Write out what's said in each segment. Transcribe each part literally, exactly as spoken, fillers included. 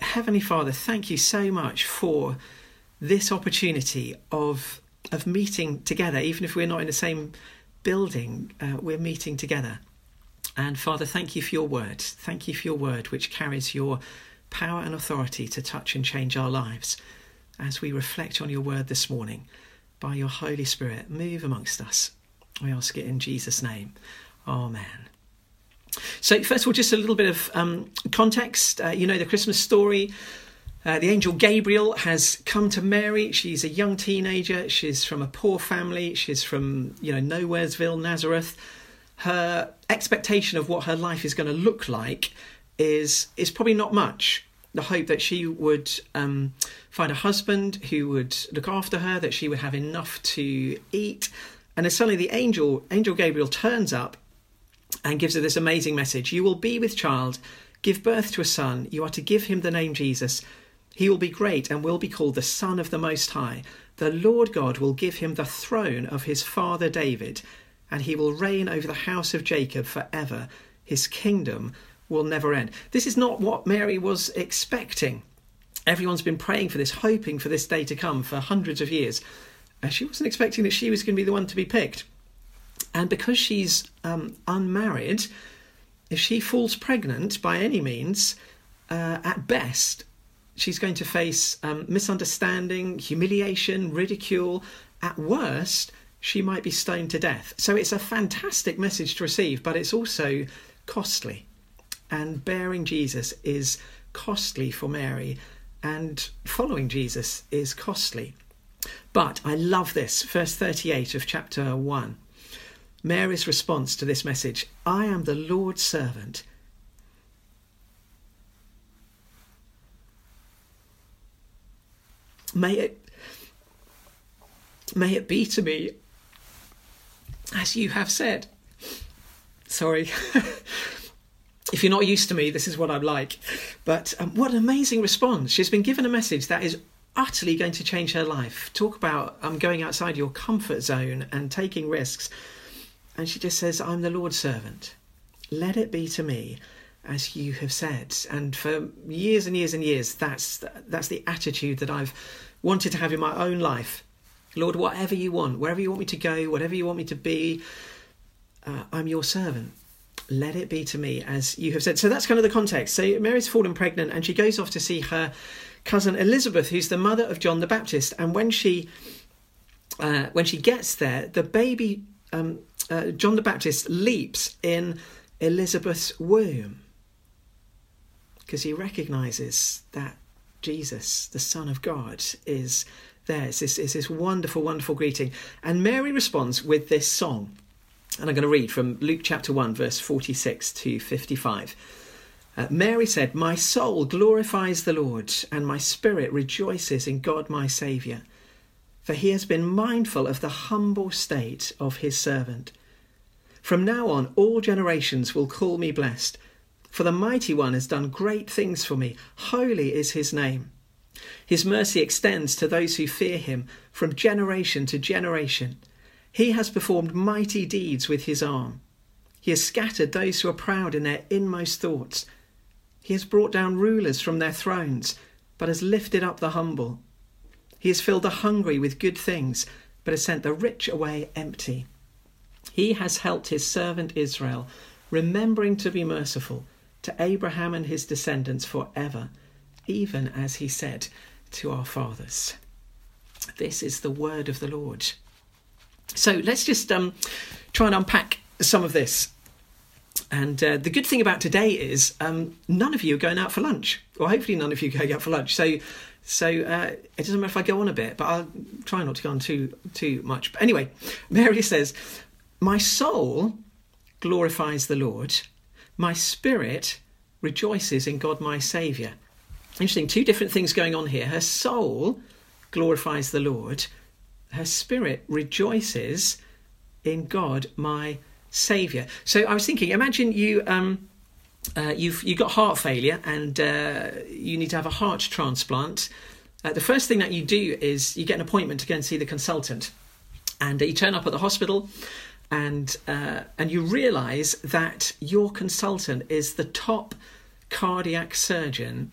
Heavenly Father, thank you so much for this opportunity of of meeting together, even if we're not in the same building, uh, we're meeting together. And Father, thank you for your word. Thank you for your word, which carries your power and authority to touch and change our lives. As we reflect on your word this morning, by your Holy Spirit, move amongst us. We ask it in Jesus' name. Amen. So first of all, just a little bit of um, context. Uh, you know the Christmas story. Uh, the angel Gabriel has come to Mary. She's a young teenager. She's from a poor family. She's from, you know, Nowheresville, Nazareth. Her expectation of what her life is going to look like is is probably not much. The hope that she would um, find a husband who would look after her, that she would have enough to eat. And then suddenly the angel, angel Gabriel turns up and gives her this amazing message. You will be with child, give birth to a son. You are to give him the name Jesus. He will be great and will be called the Son of the Most High. The Lord God will give him the throne of his father David, and he will reign over the house of Jacob forever. His kingdom will never end. This is not what Mary was expecting. Everyone's been praying for this, hoping for this day to come for hundreds of years. And she wasn't expecting that she was going to be the one to be picked. And because she's um, unmarried, if she falls pregnant by any means, uh, at best, she's going to face um, misunderstanding, humiliation, ridicule. At worst, she might be stoned to death. So it's a fantastic message to receive, but it's also costly. And bearing Jesus is costly for Mary, and following Jesus is costly. But I love this, verse thirty-eight of chapter one. Mary's response to this message: I am the Lord's servant. May it, may it be to me as you have said. Sorry. If you're not used to me, this is what I'm like. But um, what an amazing response. She's been given a message that is utterly going to change her life. Talk about um, going outside your comfort zone and taking risks. And she just says, I'm the Lord's servant. Let it be to me as you have said. And for years and years and years, that's that's the attitude that I've wanted to have in my own life. Lord, whatever you want, wherever you want me to go, whatever you want me to be, uh, I'm your servant. Let it be to me as you have said. So that's kind of the context. So Mary's fallen pregnant and she goes off to see her cousin Elizabeth, who's the mother of John the Baptist. And when she uh, when she gets there, the baby um, uh, John the Baptist leaps in Elizabeth's womb because he recognises that Jesus, the Son of God, is there. It's this, it's this wonderful, wonderful greeting. And Mary responds with this song. And I'm going to read from Luke chapter one, verse forty-six to fifty-five. Uh, Mary said, my soul glorifies the Lord, and my spirit rejoices in God my Saviour. For he has been mindful of the humble state of his servant. From now on, all generations will call me blessed. For the Mighty One has done great things for me. Holy is his name. His mercy extends to those who fear him from generation to generation. He has performed mighty deeds with his arm. He has scattered those who are proud in their inmost thoughts. He has brought down rulers from their thrones, but has lifted up the humble. He has filled the hungry with good things, but has sent the rich away empty. He has helped his servant Israel, remembering to be merciful to Abraham and his descendants forever, even as he said to our fathers. This is the word of the Lord. So let's just um, try and unpack some of this. And uh, the good thing about today is um, none of you are going out for lunch, or hopefully none of you are going out for lunch. So so uh, it doesn't matter if I go on a bit, but I'll try not to go on too, too much. But anyway, Mary says, my soul glorifies the Lord. My spirit rejoices in God my Saviour. Interesting, two different things going on here. Her soul glorifies the Lord. Her spirit rejoices in God, my Saviour. So I was thinking, imagine you, um, uh, you've you got heart failure and uh, you need to have a heart transplant. Uh, the first thing that you do is you get an appointment to go and see the consultant, and uh, you turn up at the hospital, and uh, and you realise that your consultant is the top cardiac surgeon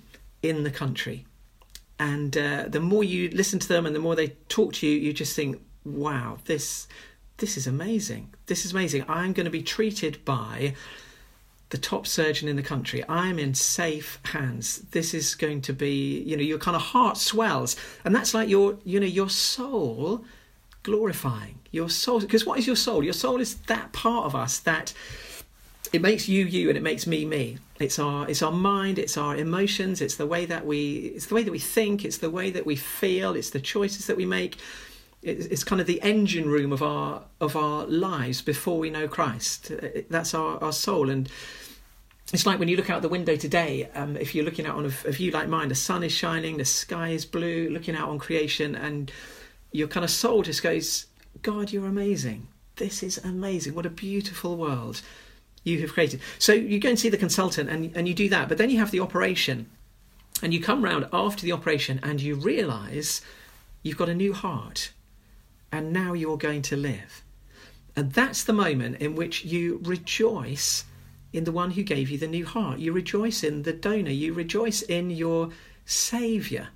in the country. And uh, the more you listen to them and the more they talk to you, you just think, wow, this this is amazing. This is amazing. I'm going to be treated by the top surgeon in the country. I'm in safe hands. This is going to be, you know, your kind of heart swells. And that's like your, you know, your soul glorifying. Your soul, because what is your soul? Your soul is that part of us that it makes you you and it makes me me. It's our it's our mind, it's our emotions, it's the way that we it's the way that we think, it's the way that we feel, it's the choices that we make. It's kind of the engine room of our of our lives before we know Christ. That's our, our soul. And it's like when you look out the window today, um, if you're looking out on a, a view like mine, the sun is shining, the sky is blue, looking out on creation, and your kind of soul just goes, God, you're amazing. This is amazing. What a beautiful world you have created. So you go and see the consultant and, and you do that, but then you have the operation and you come round after the operation and you realise you've got a new heart. And now you're going to live. And that's the moment in which you rejoice in the one who gave you the new heart. You rejoice in the donor. You rejoice in your Saviour.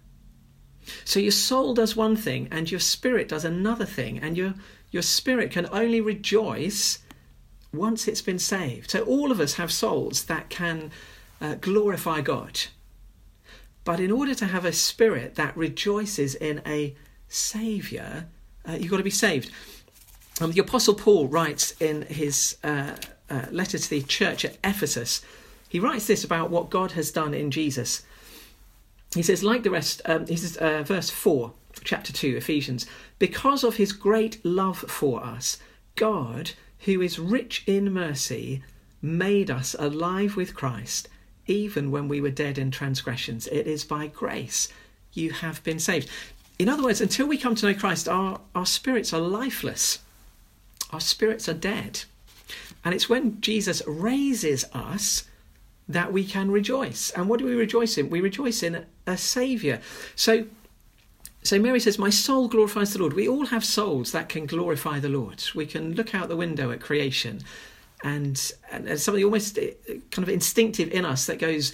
So your soul does one thing and your spirit does another thing. And your, your spirit can only rejoice once it's been saved. So all of us have souls that can uh, glorify God. But in order to have a spirit that rejoices in a Saviour, Uh, you've got to be saved. Um, the Apostle Paul writes in his uh, uh, letter to the church at Ephesus, he writes this about what God has done in Jesus. He says, like the rest, um, he says, uh, verse four, chapter two, Ephesians, because of his great love for us, God, who is rich in mercy, made us alive with Christ, even when we were dead in transgressions. It is by grace you have been saved. In other words, until we come to know Christ, our, our spirits are lifeless. Our spirits are dead. And it's when Jesus raises us that we can rejoice. And what do we rejoice in? We rejoice in a Saviour. So, so Mary says, my soul glorifies the Lord. We all have souls that can glorify the Lord. We can look out the window at creation and, and, and something almost kind of instinctive in us that goes,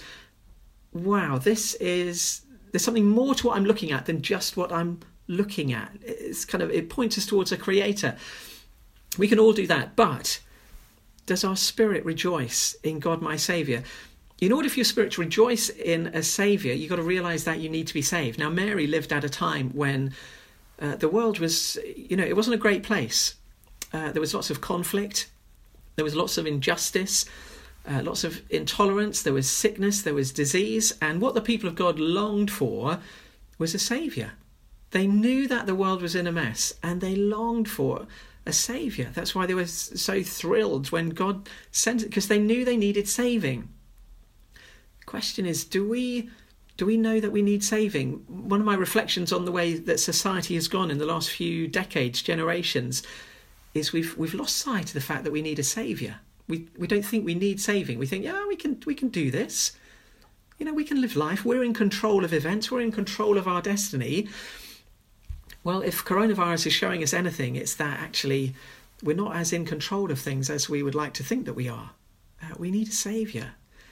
wow, this is... There's something more to what I'm looking at than just what I'm looking at. It's kind of, it points us towards a creator. We can all do that, but does our spirit rejoice in God, my Saviour? In order for your spirit to rejoice in a Saviour, you've got to realise that you need to be saved. Now, Mary lived at a time when uh, the world was, you know, it wasn't a great place. Uh, there was lots of conflict. There was lots of injustice. Uh, lots of intolerance, there was sickness, there was disease, and what the people of God longed for was a saviour. They knew that the world was in a mess, and they longed for a saviour. That's why they were so thrilled when God sent it, because they knew they needed saving. The question is, do we do we know that we need saving? One of my reflections on the way that society has gone in the last few decades, generations, is we've we've lost sight of the fact that we need a saviour. We we don't think we need saving. We think, yeah, we can we can do this. You know, we can live life. We're in control of events. We're in control of our destiny. Well, if coronavirus is showing us anything, it's that actually we're not as in control of things as we would like to think that we are. Uh, we need a saviour.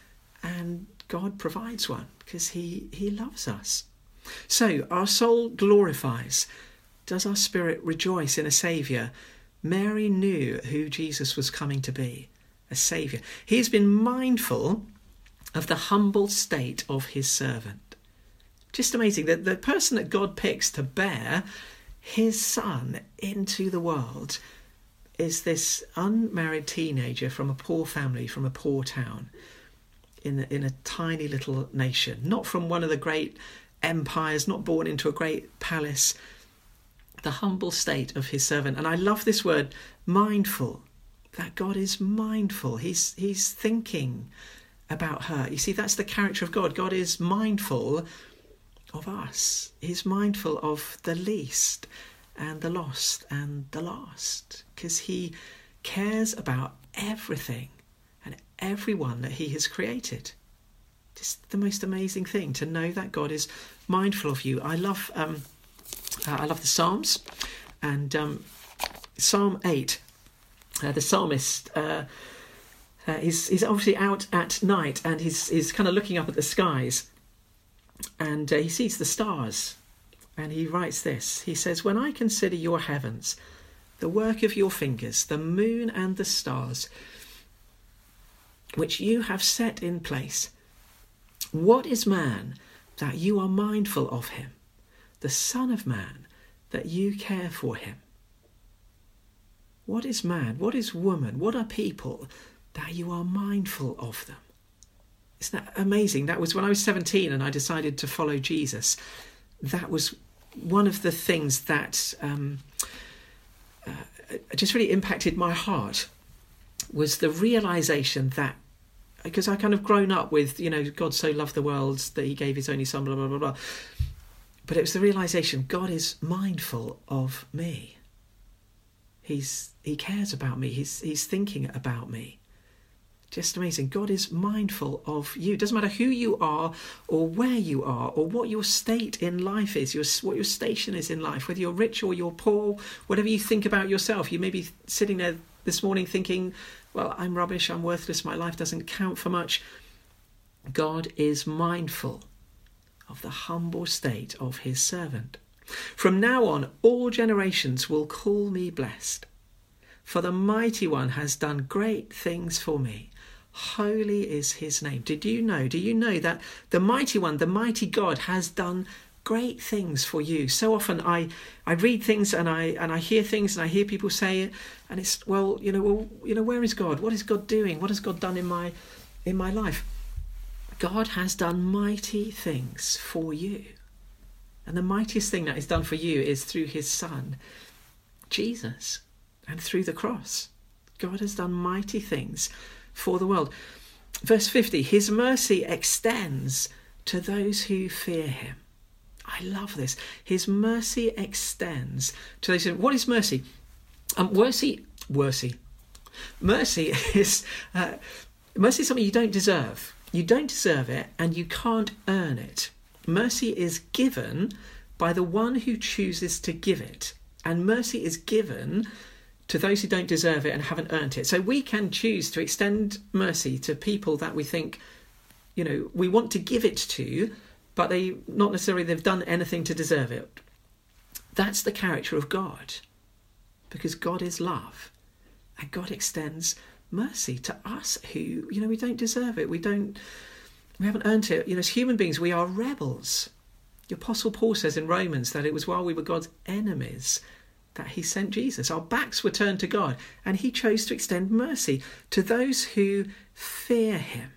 And God provides one because he, he loves us. So our soul glorifies. Does our spirit rejoice in a saviour? Mary knew who Jesus was coming to be. A saviour. He's been mindful of the humble state of his servant. Just amazing that the person that God picks to bear his son into the world is this unmarried teenager from a poor family, from a poor town, in a, in a tiny little nation, not from one of the great empires, not born into a great palace. The humble state of his servant. And I love this word, mindful. That God is mindful. He's he's thinking about her. You see, that's the character of God. God is mindful of us. He's mindful of the least and the lost and the last, because he cares about everything and everyone that he has created. Just the most amazing thing to know that God is mindful of you. I love um, uh, I love the Psalms, and um, Psalm eight. Uh, the psalmist, uh, uh, he's, he's obviously out at night and he's, he's kind of looking up at the skies. and uh, he sees the stars, and he writes this. He says, "When I consider your heavens, the work of your fingers, the moon and the stars, which you have set in place, what is man that you are mindful of him, the Son of Man that you care for him?" What is man? What is woman? What are people that you are mindful of them? Isn't that amazing? That was when I was seventeen and I decided to follow Jesus. That was one of the things that um, uh, just really impacted my heart, was the realization that, because I kind of grown up with, you know, God so loved the world that he gave his only son, blah, blah, blah, blah. But it was the realization, God is mindful of me. He's he cares about me. He's he's thinking about me. Just amazing. God is mindful of you. It doesn't matter who you are or where you are or what your state in life is, your, what your station is in life, whether you're rich or you're poor, whatever you think about yourself. You may be sitting there this morning thinking, well, I'm rubbish, I'm worthless, my life doesn't count for much. God is mindful of the humble state of his servant. "From now on, all generations will call me blessed, for the Mighty One has done great things for me. Holy is his name." Did you know, do you know that the Mighty One, the mighty God, has done great things for you? So often I, I read things and I and I hear things and I hear people say it, and it's, well, you know, well, you know, where is God? What is God doing? What has God done in my in my life? God has done mighty things for you. And the mightiest thing that he's done for you is through his Son, Jesus, and through the cross. God has done mighty things for the world. Verse fifty, "His mercy extends to those who fear him." I love this. His mercy extends to those who... What is mercy? Um, mercy, mercy. Mercy is, uh, mercy is something you don't deserve. You don't deserve it and you can't earn it. Mercy is given by the one who chooses to give it. And mercy is given to those who don't deserve it and haven't earned it. So we can choose to extend mercy to people that we think, you know, we want to give it to, but they not necessarily they've done anything to deserve it. That's the character of God, because God is love. And God extends mercy to us who, you know, we don't deserve it. We don't... We haven't earned it. You know, as human beings, we are rebels. The Apostle Paul says in Romans that it was while we were God's enemies that he sent Jesus. Our backs were turned to God, and he chose to extend mercy to those who fear him.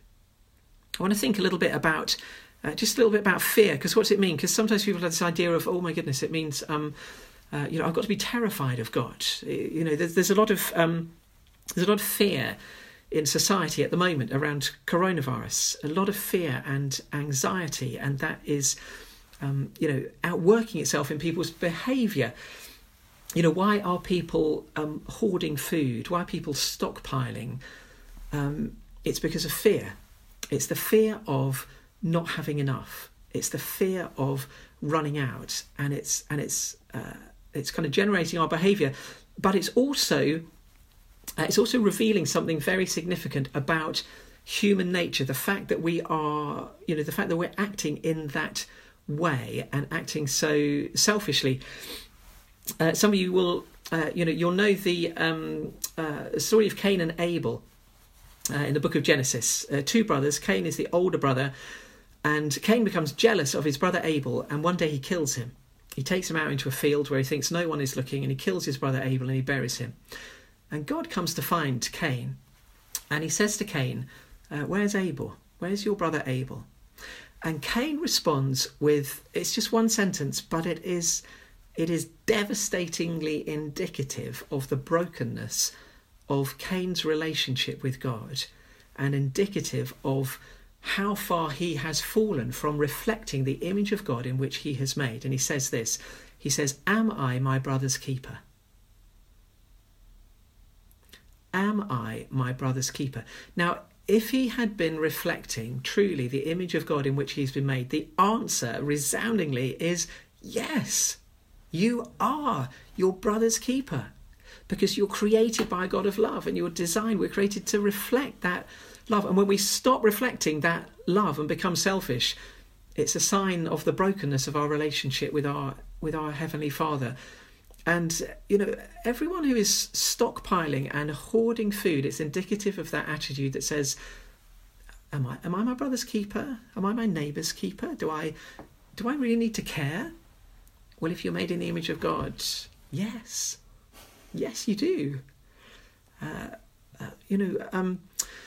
I want to think a little bit about, uh, just a little bit about fear, because what's it mean? Because sometimes people have this idea of, oh my goodness, it means, um, uh, you know, I've got to be terrified of God. You know, there's, there's a lot of, um, there's a lot of fear in society at the moment around coronavirus, a lot of fear and anxiety, and that is, um, you know, outworking itself in people's behaviour. You know, why are people um, hoarding food? Why are people stockpiling? Um, it's because of fear. It's the fear of not having enough. It's the fear of running out, and it's and it's uh, it's kind of generating our behaviour, but it's also Uh, it's also revealing something very significant about human nature. The fact that we are, you know, the fact that we're acting in that way and acting so selfishly. Uh, some of you will, uh, you know, you'll know the um, uh, story of Cain and Abel uh, in the book of Genesis. Uh, two brothers. Cain is the older brother, and Cain becomes jealous of his brother Abel, and one day he kills him. He takes him out into a field where he thinks no one is looking, and he kills his brother Abel and he buries him. And God comes to find Cain, and he says to Cain, uh, where's Abel? Where's your brother Abel? And Cain responds with, it's just one sentence, but it is it is devastatingly indicative of the brokenness of Cain's relationship with God, and indicative of how far he has fallen from reflecting the image of God in which he has made. And he says this, he says, am I my brother's keeper? Am I my brother's keeper? Now, if he had been reflecting truly the image of God in which he's been made, the answer resoundingly is yes, you are your brother's keeper, because you're created by a God of love, and you're designed, we're created to reflect that love. And when we stop reflecting that love and become selfish, It's a sign of the brokenness of our relationship with our with our Heavenly Father. And, you know, everyone who is stockpiling and hoarding food, it's indicative of that attitude that says, am I am I my brother's keeper? Am I my neighbour's keeper? Do I do I really need to care? Well, if you're made in the image of God, yes. Yes, you do. Uh, uh, you know, um,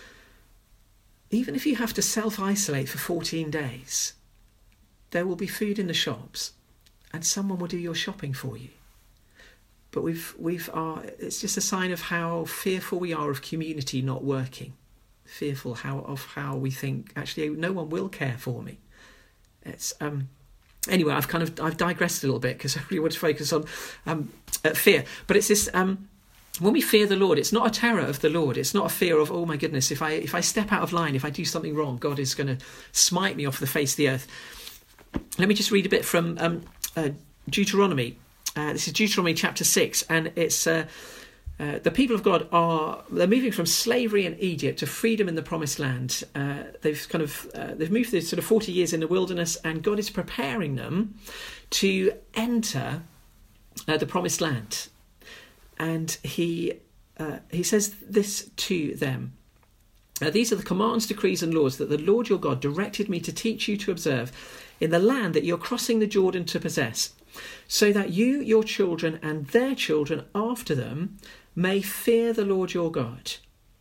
even if you have to self-isolate for fourteen days, there will be food in the shops and someone will do your shopping for you. But we've we've are it's just a sign of how fearful we are of community not working. Fearful how of how we think actually no one will care for me. It's um anyway I've kind of I've digressed a little bit because I really want to focus on um uh, fear. But it's this um when we fear the Lord, it's not a terror of the Lord. It's not a fear of, oh my goodness, if I if I step out of line, if I do something wrong, God is going to smite me off the face of the earth. Let me just read a bit from um, uh, Deuteronomy. Uh, this is Deuteronomy chapter six, and it's uh, uh, the people of God are they're moving from slavery in Egypt to freedom in the Promised Land. Uh, they've kind of uh, they've moved through sort of forty years in the wilderness, and God is preparing them to enter uh, the Promised Land. And he uh, he says this to them. Uh, These are the commands, decrees and laws that the Lord your God directed me to teach you to observe in the land that you're crossing the Jordan to possess, so that you, your children and their children after them may fear the Lord your God.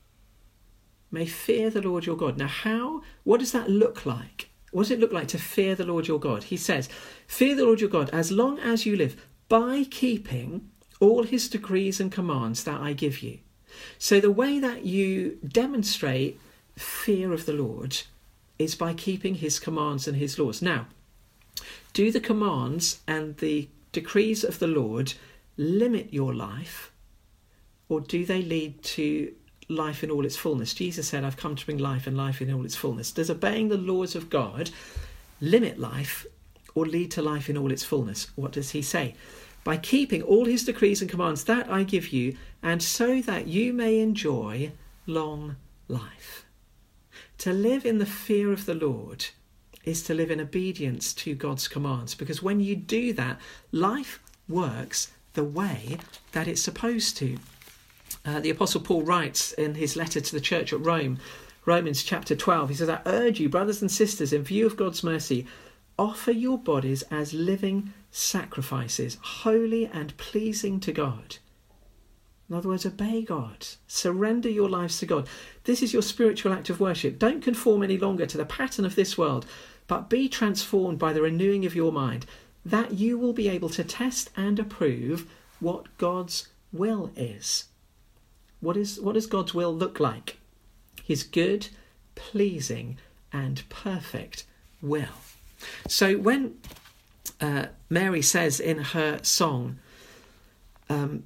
May fear the Lord your God. Now how, what does that look like? What does it look like to fear the Lord your God? He says, fear the Lord your God as long as you live by keeping all his decrees and commands that I give you. So the way that you demonstrate fear of the Lord is by keeping his commands and his laws. Now, do the commands and the decrees of the Lord limit your life, or do they lead to life in all its fullness? Jesus said, I've come to bring life and life in all its fullness. Does obeying the laws of God limit life or lead to life in all its fullness? What does he say? By keeping all his decrees and commands that I give you, and so that you may enjoy long life. To live in the fear of the Lord is to live in obedience to God's commands, because when you do that, life works the way that it's supposed to. Uh, the Apostle Paul writes in his letter to the church at Rome, Romans chapter twelve, he says, I urge you, brothers and sisters, in view of God's mercy, offer your bodies as living sacrifices, holy and pleasing to God. In other words, obey God. Surrender your lives to God. This is your spiritual act of worship. Don't conform any longer to the pattern of this world, but be transformed by the renewing of your mind, that you will be able to test and approve what God's will is. What is, what does God's will look like? His good, pleasing, and perfect will. So when uh, Mary says in her song, um,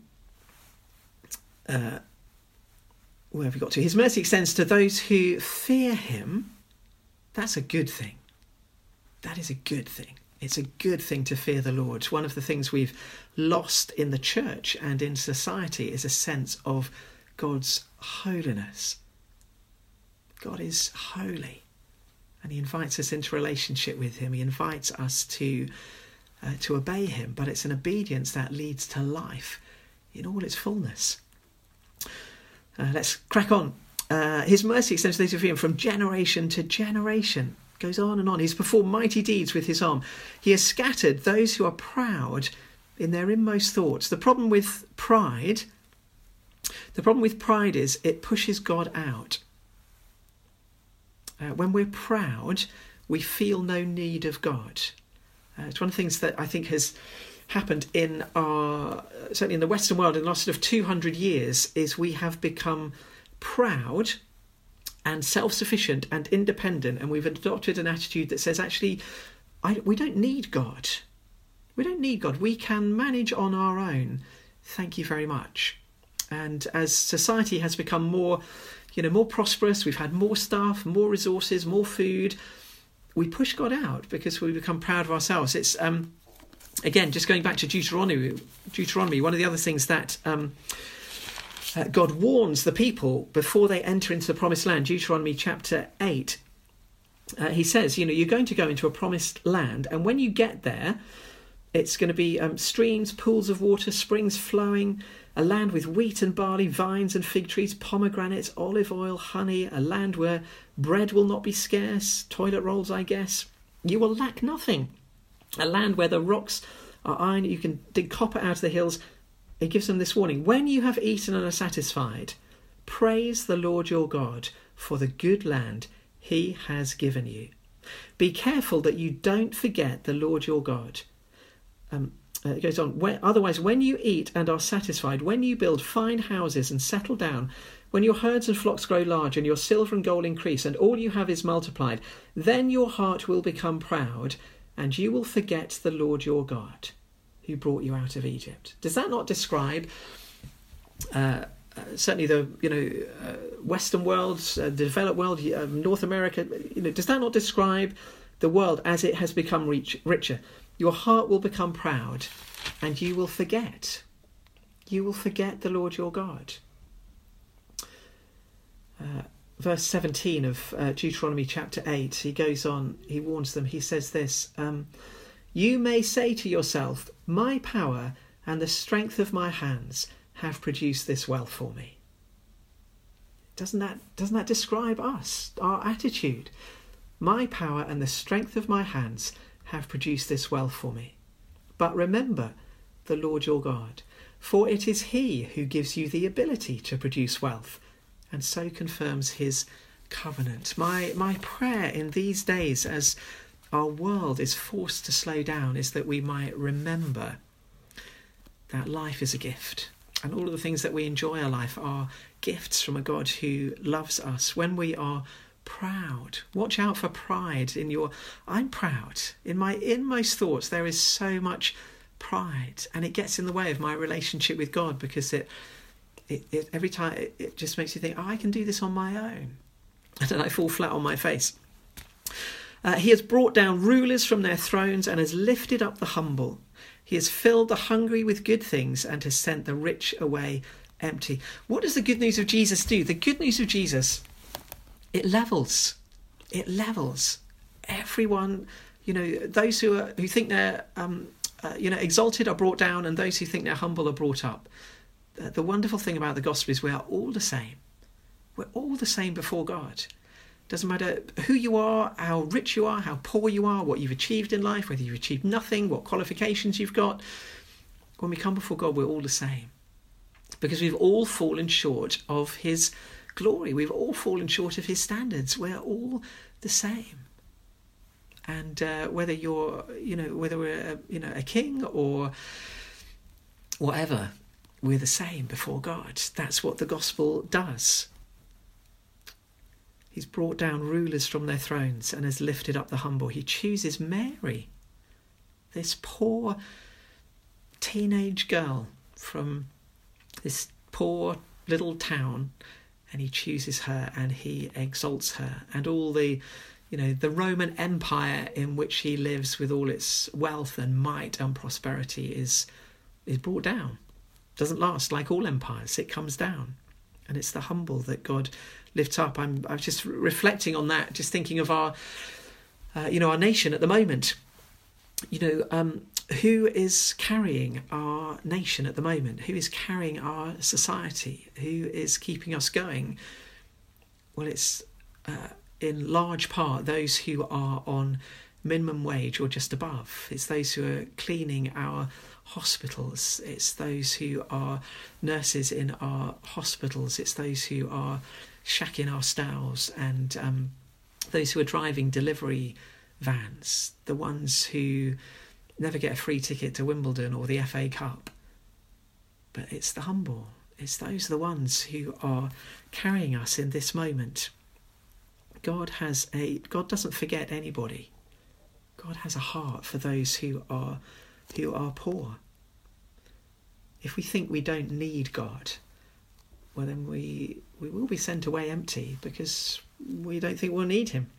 uh, where have we got to? His mercy extends to those who fear him. That's a good thing. That is a good thing. It's a good thing to fear the Lord. One of the things we've lost in the church and in society is a sense of God's holiness. God is holy, and he invites us into relationship with him. He invites us to uh, to obey him, but it's an obedience that leads to life in all its fullness. Uh, let's crack on. Uh, his mercy extends to those who fear him from generation to generation. Goes on and on. He's performed mighty deeds with his arm. He has scattered those who are proud in their inmost thoughts. The problem with pride, the problem with pride is it pushes God out. Uh, when we're proud, we feel no need of God. Uh, it's one of the things that I think has happened in our, certainly in the Western world in the last sort of two hundred years, is we have become proud and self-sufficient and independent, and we've adopted an attitude that says, actually, I, we don't need God. We don't need God. We can manage on our own. Thank you very much. And as society has become more, you know, more prosperous, we've had more stuff, more resources, more food, we push God out because we become proud of ourselves. It's, um, again, just going back to Deuteronomy, Deuteronomy, one of the other things that um, uh, God warns the people before they enter into the promised land, Deuteronomy chapter eight, uh, he says, you know, you're going to go into a promised land, and when you get there, it's going to be um, streams, pools of water, springs flowing, a land with wheat and barley, vines and fig trees, pomegranates, olive oil, honey, a land where bread will not be scarce, toilet rolls, I guess. You will lack nothing. A land where the rocks are iron, you can dig copper out of the hills. It gives them this warning. When you have eaten and are satisfied, praise the Lord your God for the good land he has given you. Be careful that you don't forget the Lord your God. Um, uh, it goes on. When, otherwise, when you eat and are satisfied, when you build fine houses and settle down, when your herds and flocks grow large and your silver and gold increase and all you have is multiplied, then your heart will become proud and you will forget the Lord your God who brought you out of Egypt. Does that not describe uh, uh, certainly the you know uh, Western world, uh, the developed world, uh, North America? You know, does that not describe the world as it has become rich, richer? Your heart will become proud, and you will forget. You will forget the Lord your God. Uh, verse seventeen of uh, Deuteronomy chapter eight. He goes on. He warns them. He says this. Um, You may say to yourself, my power and the strength of my hands have produced this wealth for me. Doesn't that, doesn't that describe us, our attitude? My power and the strength of my hands have produced this wealth for me. But remember the Lord your God, for it is he who gives you the ability to produce wealth and so confirms his covenant. My, my prayer in these days as our world is forced to slow down is that we might remember that life is a gift, and all of the things that we enjoy in life are gifts from a God who loves us. When we are proud, watch out for pride in your I'm proud. In my inmost thoughts there is so much pride, and it gets in the way of my relationship with God because it it, it every time it, it just makes you think, oh, I can do this on my own, and then I fall flat on my face. Uh, he has brought down rulers from their thrones and has lifted up the humble. He has filled the hungry with good things and has sent the rich away empty. What does the good news of Jesus do? The good news of Jesus, it levels. It levels. Everyone, you know, those who are who think they're, um, uh, you know, exalted are brought down, and those who think they're humble are brought up. Uh, the wonderful thing about the gospel is we are all the same. We're all the same before God. Doesn't matter who you are, how rich you are, how poor you are, what you've achieved in life, whether you've achieved nothing, what qualifications you've got. When we come before God, we're all the same. Because we've all fallen short of his glory. We've all fallen short of his standards. We're all the same. And uh, whether you're, you know, whether we're, a, you know, a king or whatever, we're the same before God. That's what the gospel does. He's brought down rulers from their thrones and has lifted up the humble. He chooses Mary, this poor teenage girl from this poor little town, and he chooses her and he exalts her. And all the, you know, the Roman Empire in which he lives with all its wealth and might and prosperity is, is brought down. Doesn't last like all empires. It comes down. And it's the humble that God lifts up. I'm, I'm just reflecting on that, just thinking of our, uh, you know, our nation at the moment. You know, um, who is carrying our nation at the moment? Who is carrying our society? Who is keeping us going? Well, it's uh, in large part those who are on minimum wage or just above. It's those who are cleaning our hospitals. It's those who are nurses in our hospitals. It's those who are shacking our stalls, and um, those who are driving delivery vans, the ones who never get a free ticket to Wimbledon or the F A Cup. But it's the humble. It's those are the ones who are carrying us in this moment. God has a God doesn't forget anybody. God has a heart for those who are who are poor. If we think we don't need God, well then we we will be sent away empty because we don't think we'll need him.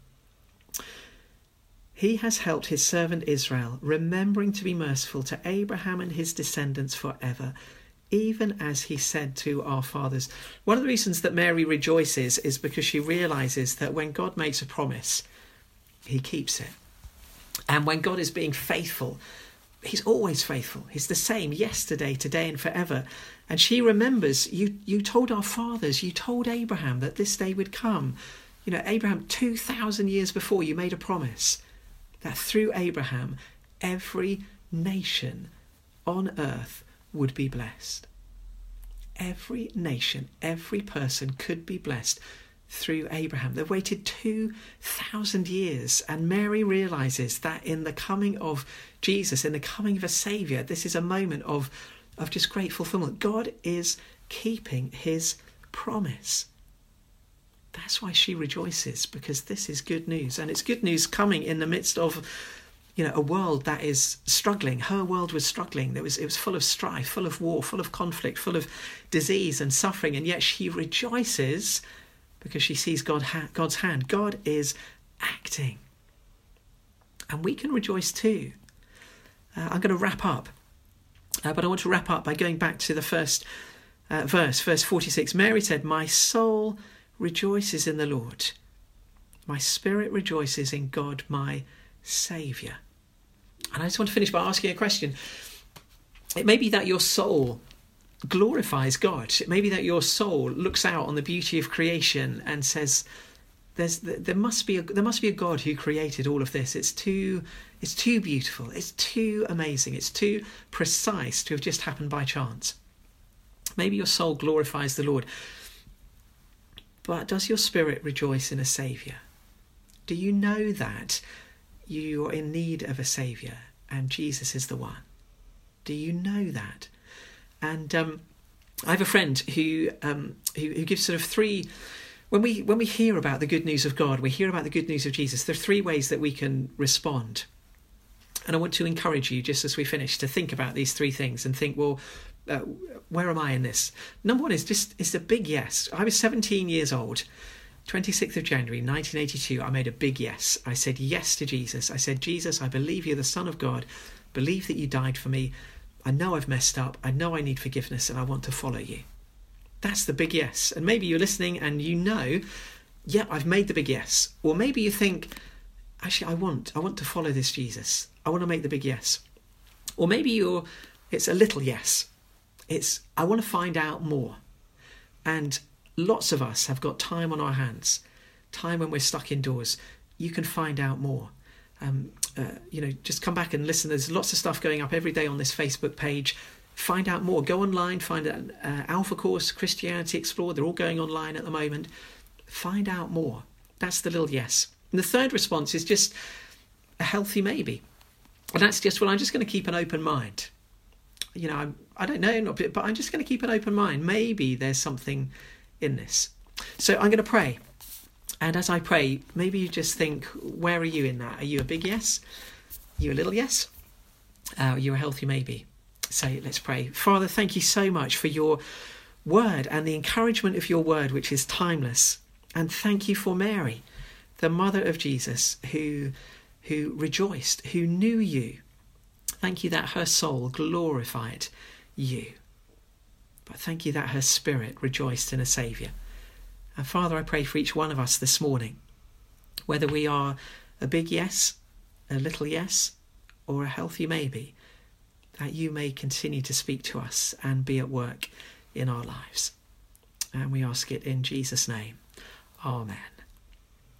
He has helped his servant Israel, remembering to be merciful to Abraham and his descendants forever, even as he said to our fathers. One of the reasons that Mary rejoices is because she realises that when God makes a promise, he keeps it. And when God is being faithful, he's always faithful. He's the same yesterday, today, and forever. And she remembers, you, you told our fathers, you told Abraham that this day would come. You know, Abraham, two thousand years before, you made a promise that through Abraham, every nation on earth would be blessed. Every nation, every person could be blessed through Abraham. They've waited two thousand years, and Mary realizes that in the coming of Jesus, in the coming of a saviour, this is a moment of, of just great fulfillment. God is keeping his promise. That's why she rejoices, because this is good news, and it's good news coming in the midst of, you know, a world that is struggling. Her world was struggling. There was, it was full of strife, full of war, full of conflict, full of disease and suffering, and yet she rejoices because she sees God ha- God's hand. God is acting. And we can rejoice too. Uh, I'm going to wrap up. Uh, but I want to wrap up by going back to the first uh, verse, verse forty-six. Mary said, "My soul rejoices in the Lord. My spirit rejoices in God, my Saviour." And I just want to finish by asking a question. It may be that your soul glorifies God. It may be that your soul looks out on the beauty of creation and says, "There's there must be a there must be a God who created all of this. It's too it's too beautiful. It's too amazing. It's too precise to have just happened by chance." Maybe your soul glorifies the Lord, but does your spirit rejoice in a Saviour? Do you know that you are in need of a Saviour and Jesus is the one? Do you know that? And um, I have a friend who, um, who who gives sort of three. When we when we hear about the good news of God, we hear about the good news of Jesus. There are three ways that we can respond. And I want to encourage you, just as we finish, to think about these three things and think, well, uh, where am I in this? Number one is just it's a big yes. I was seventeen years old. twenty-sixth of January nineteen eighty-two, I made a big yes. I said yes to Jesus. I said, "Jesus, I believe you're the Son of God. Believe that you died for me. I know I've messed up. I know I need forgiveness, and I want to follow you." That's the big yes. And maybe you're listening and you know, yeah, I've made the big yes. Or maybe you think, actually, I want, I want to follow this Jesus. I want to make the big yes. Or maybe you're, it's a little yes. It's, I want to find out more. And lots of us have got time on our hands, time when we're stuck indoors. You can find out more. Um, uh, you know, just come back and listen. There's lots of stuff going up every day on this Facebook page. Find out more. Go online, find an uh, Alpha Course, Christianity Explored. They're all going online at the moment. Find out more. That's the little yes. And the third response is just a healthy maybe. And that's just, well, I'm just going to keep an open mind. You know, I'm, I don't know, not, but I'm just going to keep an open mind. Maybe there's something in this. So I'm going to pray. And as I pray, maybe you just think, where are you in that? Are you a big yes? Are you a little yes? Uh, are you a healthy maybe? So let's pray. Father, thank you so much for your word and the encouragement of your word, which is timeless. And thank you for Mary, the mother of Jesus, who, who rejoiced, who knew you. Thank you that her soul glorified you. But thank you that her spirit rejoiced in a Saviour. And Father, I pray for each one of us this morning, whether we are a big yes, a little yes, or a healthy maybe, that you may continue to speak to us and be at work in our lives. And we ask it in Jesus' name. Amen.